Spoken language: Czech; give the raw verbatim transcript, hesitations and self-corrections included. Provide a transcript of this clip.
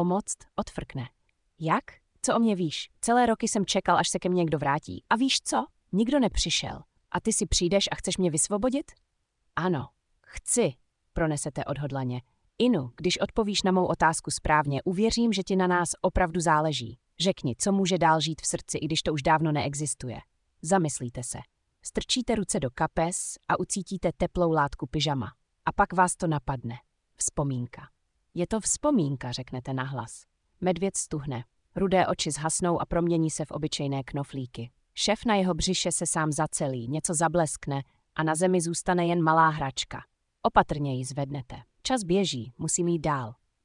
pomoct, odfrkne. Jak? Co o mě víš? Celé roky jsem čekal, až se ke mně někdo vrátí. A víš co? Nikdo nepřišel. A ty si přijdeš a chceš mě vysvobodit? Ano, chci, pronesete odhodlaně. Inu, když odpovíš na mou otázku správně, uvěřím, že ti na nás opravdu záleží. Řekni, co může dál žít v srdci, i když to už dávno neexistuje. Zamyslíte se. Strčíte ruce do kapes a ucítíte teplou látku pyžama. A pak vás to napadne. Vzpomínka. Je to vzpomínka, řeknete nahlas. Medvěd stuhne. Rudé oči zhasnou a promění se v obyčejné knoflíky. Šef na jeho břiše se sám zacelí, něco zableskne a na zemi zůstane jen malá hračka. Opatrně ji zvednete. Čas běží, musím jít dál.